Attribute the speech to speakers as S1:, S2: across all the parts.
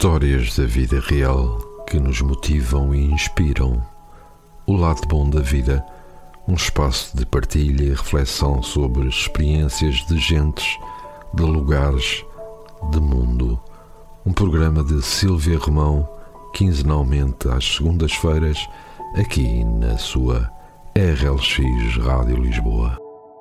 S1: Histórias da vida real que nos motivam e inspiram. O lado bom da vida, um espaço de partilha e reflexão sobre experiências de gentes, de lugares, de mundo. Um programa de Sílvia Romão, quinzenalmente às segundas-feiras, aqui na sua RLX Rádio Lisboa.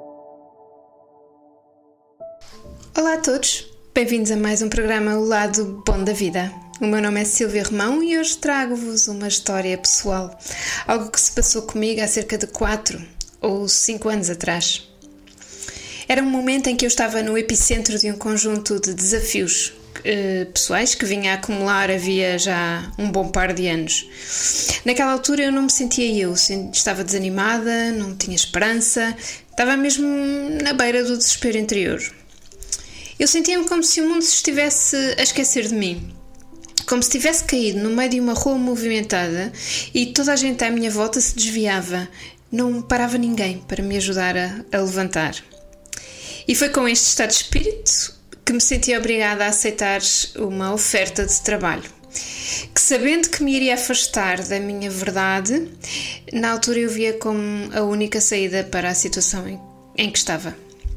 S2: Olá a todos, bem-vindos a mais um programa O Lado Bom da Vida. O meu nome é Sílvia Romão e hoje trago-vos uma história pessoal, algo que se passou comigo há cerca de 4 ou 5 anos atrás. Era um momento em que eu estava no epicentro de um conjunto de desafios pessoais que vinha a acumular havia já um bom par de anos. Naquela altura eu não me sentia eu, estava desanimada, não tinha esperança, estava mesmo na beira do desespero interior. Eu sentia-me como se o mundo se estivesse a esquecer de mim, como se tivesse caído no meio de uma rua movimentada e toda a gente à minha volta se desviava, não parava ninguém para me ajudar a levantar. E foi com este estado de espírito que me senti obrigada a aceitar uma oferta de trabalho, que sabendo que me iria afastar da minha verdade, na altura eu via como a única saída para a situação em que estava.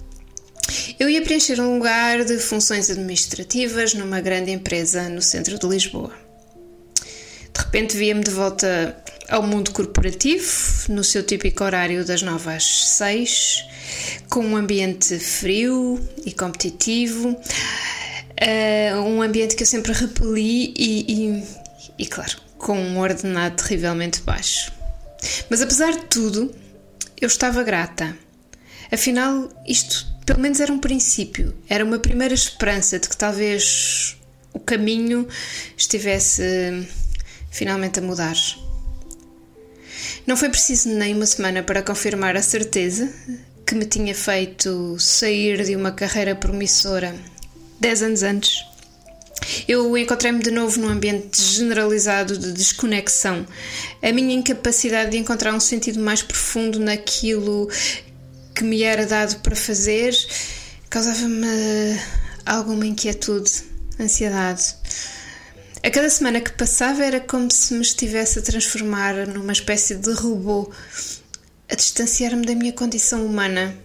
S2: Eu ia preencher um lugar de funções administrativas numa grande empresa no centro de Lisboa. De repente via-me de volta ao mundo corporativo, no seu típico horário das 9 às 6, com um ambiente frio e competitivo, um ambiente que eu sempre repeli e claro, com um ordenado terrivelmente baixo. Mas apesar de tudo, eu estava grata. Afinal, isto pelo menos era um princípio, era uma primeira esperança de que talvez o caminho estivesse finalmente a mudar. Não foi preciso nem uma semana para confirmar a certeza que me tinha feito sair de uma carreira promissora 10 anos antes. Eu encontrei-me de novo num ambiente generalizado de desconexão. A minha incapacidade de encontrar um sentido mais profundo naquilo que me era dado para fazer causava-me alguma inquietude, ansiedade. A cada semana que passava era como se me estivesse a transformar numa espécie de robô, a distanciar-me da minha condição humana.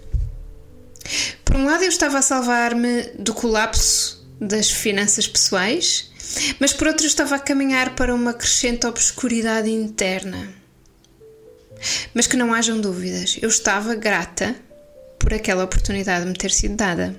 S2: Por um lado eu estava a salvar-me do colapso das finanças pessoais, mas por outro eu estava a caminhar para uma crescente obscuridade interna. Mas que não hajam dúvidas, eu estava grata por aquela oportunidade de me ter sido dada.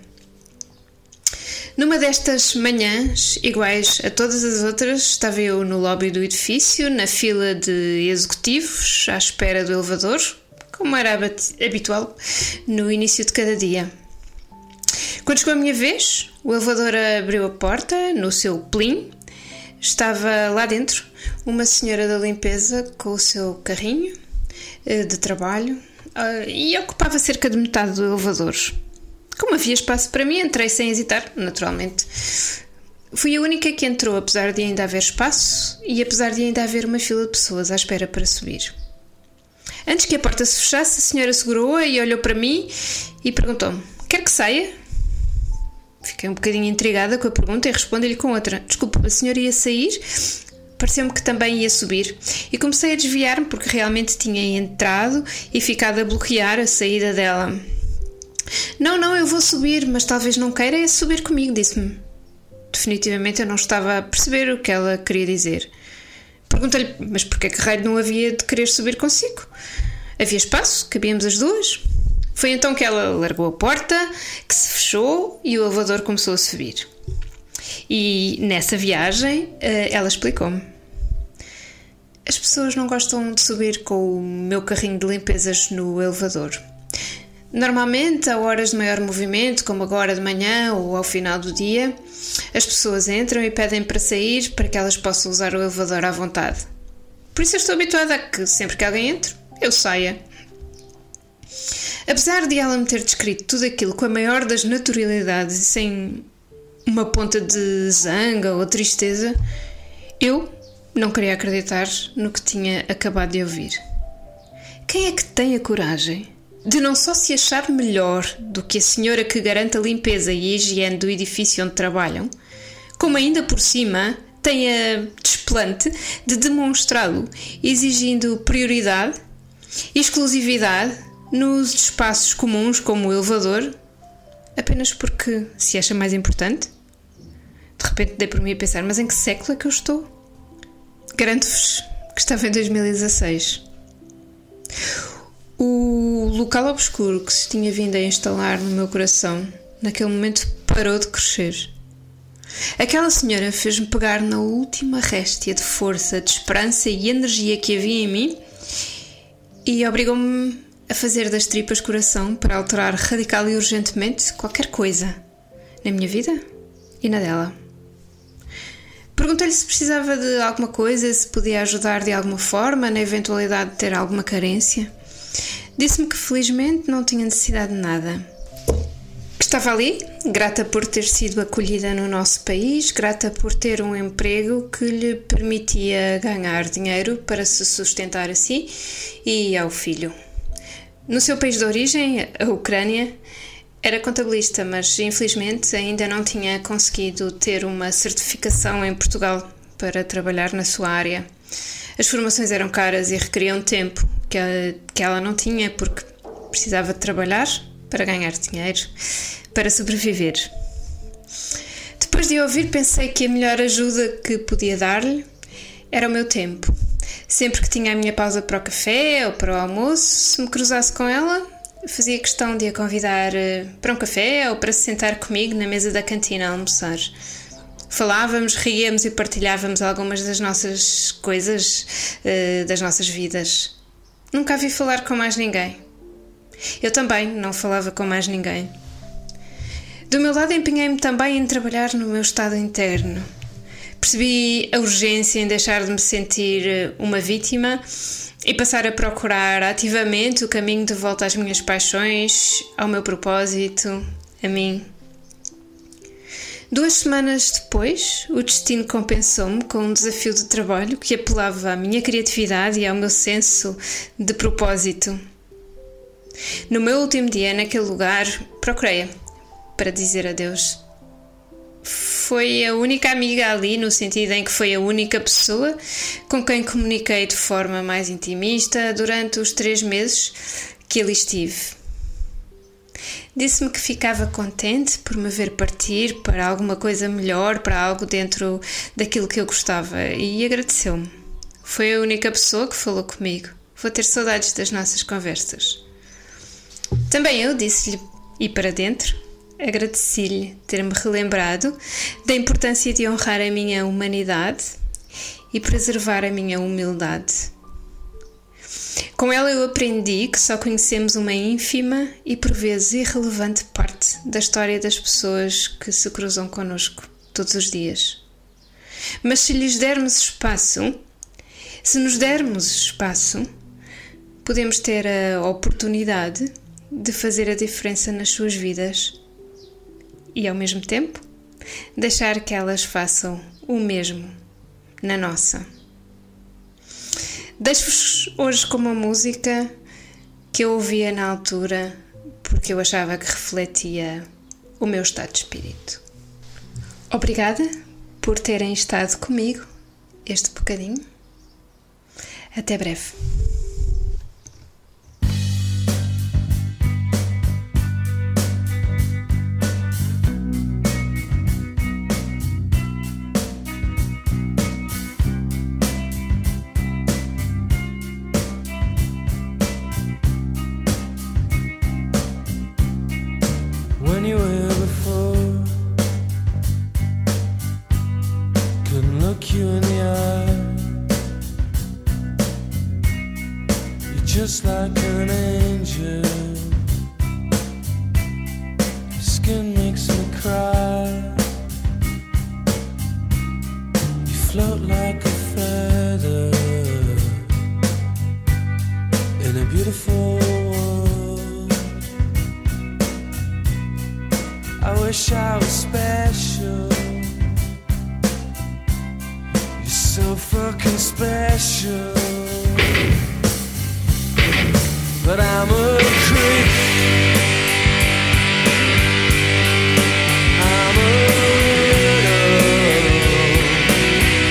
S2: Numa destas manhãs, iguais a todas as outras, estava eu no lobby do edifício, na fila de executivos, à espera do elevador, como era habitual no início de cada dia. Quando chegou a minha vez, o elevador abriu a porta, no seu plim, estava lá dentro uma senhora da limpeza com o seu carrinho de trabalho e ocupava cerca de metade do elevador. Como havia espaço para mim, entrei sem hesitar, naturalmente. Fui a única que entrou, apesar de ainda haver espaço e apesar de ainda haver uma fila de pessoas à espera para subir. Antes que a porta se fechasse, a senhora segurou-a e olhou para mim e perguntou-me: "Quer que saia?" Fiquei um bocadinho intrigada com a pergunta e respondi-lhe com outra: "Desculpa, a senhora ia sair?" Pareceu-me que também ia subir e comecei a desviar-me porque realmente tinha entrado e ficado a bloquear a saída dela. Não, eu vou subir, mas talvez não queira subir comigo", disse-me. Definitivamente eu não estava a perceber o que ela queria dizer. Perguntei-lhe: "Mas porquê que raio não havia de querer subir consigo? Havia espaço, cabíamos as duas." Foi então que ela largou a porta, que se fechou e o elevador começou a subir. E nessa viagem ela explicou-me: "As pessoas não gostam de subir com o meu carrinho de limpezas no elevador. Normalmente, a horas de maior movimento, como agora de manhã ou ao final do dia, as pessoas entram e pedem para sair para que elas possam usar o elevador à vontade. Por isso eu estou habituada a que sempre que alguém entre, eu saia." Apesar de ela me ter descrito tudo aquilo com a maior das naturalidades e sem uma ponta de zanga ou tristeza, eu não queria acreditar no que tinha acabado de ouvir. Quem é que tem a coragem de não só se achar melhor do que a senhora que garante a limpeza e a higiene do edifício onde trabalham, como ainda por cima tem a desplante de demonstrá-lo, exigindo prioridade e exclusividade nos espaços comuns como o elevador, apenas porque se acha mais importante? De repente dei por mim a pensar, mas em que século é que eu estou? Garanto-vos que estava em 2016. O local obscuro que se tinha vindo a instalar no meu coração, naquele momento parou de crescer. Aquela senhora fez-me pegar na última réstia de força, de esperança e energia que havia em mim e obrigou-me a fazer das tripas coração para alterar radical e urgentemente qualquer coisa na minha vida e na dela. Perguntei-lhe se precisava de alguma coisa, se podia ajudar de alguma forma na eventualidade de ter alguma carência. Disse-me que felizmente não tinha necessidade de nada. Estava ali, grata por ter sido acolhida no nosso país, grata por ter um emprego que lhe permitia ganhar dinheiro para se sustentar a si e ao filho. No seu país de origem, a Ucrânia, era contabilista, mas infelizmente ainda não tinha conseguido ter uma certificação em Portugal para trabalhar na sua área. As formações eram caras e requeriam tempo que ela não tinha porque precisava de trabalhar para ganhar dinheiro, para sobreviver. Depois de ouvir, pensei que a melhor ajuda que podia dar-lhe era o meu tempo. Sempre que tinha a minha pausa para o café ou para o almoço, se me cruzasse com ela, fazia questão de a convidar para um café ou para se sentar comigo na mesa da cantina a almoçar. Falávamos, ríamos e partilhávamos algumas das nossas coisas, das nossas vidas. Nunca a vi falar com mais ninguém. Eu também não falava com mais ninguém. Do meu lado, empenhei-me também em trabalhar no meu estado interno. Percebi a urgência em deixar de me sentir uma vítima e passar a procurar ativamente o caminho de volta às minhas paixões, ao meu propósito, a mim. 2 semanas depois, o destino compensou-me com um desafio de trabalho que apelava à minha criatividade e ao meu senso de propósito. No meu último dia naquele lugar, procurei-a para dizer adeus. Foi a única amiga ali, no sentido em que foi a única pessoa com quem comuniquei de forma mais intimista durante os 3 meses que ali estive. Disse-me que ficava contente por me ver partir para alguma coisa melhor, para algo dentro daquilo que eu gostava, e agradeceu-me. Foi a única pessoa que falou comigo. Vou ter saudades das nossas conversas. Também eu disse-lhe ir para dentro. Agradeci-lhe ter-me relembrado da importância de honrar a minha humanidade e preservar a minha humildade. Com ela eu aprendi que só conhecemos uma ínfima e por vezes irrelevante parte da história das pessoas que se cruzam connosco todos os dias. Mas se lhes dermos espaço, se nos dermos espaço, podemos ter a oportunidade de fazer a diferença nas suas vidas e, ao mesmo tempo, deixar que elas façam o mesmo na nossa. Deixo-vos hoje com uma música que eu ouvia na altura porque eu achava que refletia o meu estado de espírito. Obrigada por terem estado comigo este bocadinho. Até breve.
S3: When you were before, couldn't look you in the eye. You're just like an angel. Your skin makes me cry. You float like a feather in a beautiful world. I wish I was special. You're so fucking special. But I'm a creep. I'm a widow.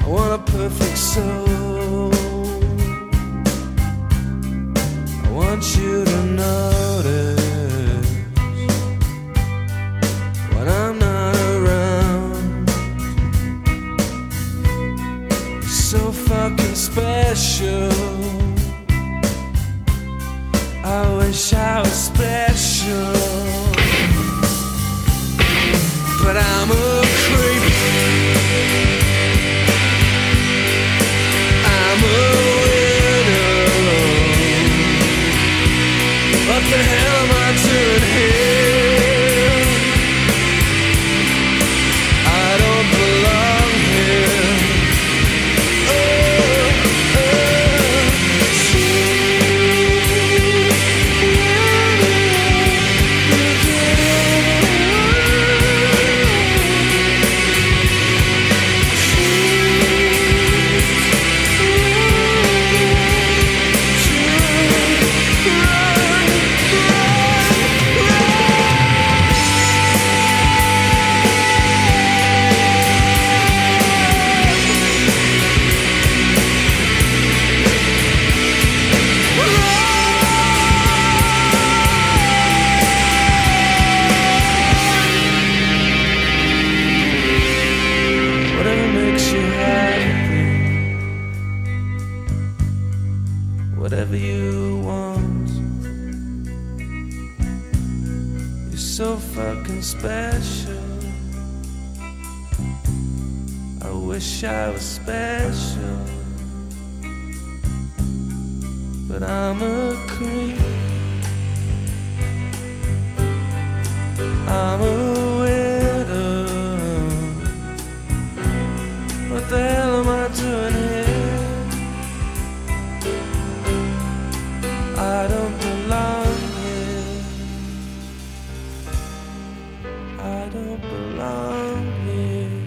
S3: want a perfect soul. I want you to notice when I'm not around. You're so fucking special. I wish I was special, but I'm a creep. I'm a widow. What the hell am I doing here? I don't belong here. Whatever you want. You're so fucking special. I wish I was special, but I'm a creep. I'm a widow. What the hell am I doing here? I don't belong here. I don't belong here.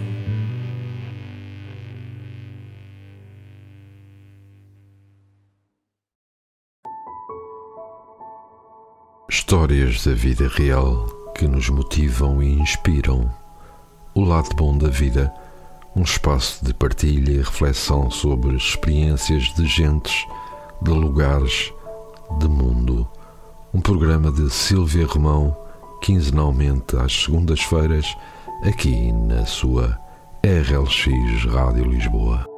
S1: Histórias da vida real que nos motivam e inspiram. O lado bom da vida, um espaço de partilha e reflexão sobre experiências de gentes, de lugares, de mundo. Um programa de Sílvia Romão, quinzenalmente às segundas-feiras, aqui na sua RLX Rádio Lisboa.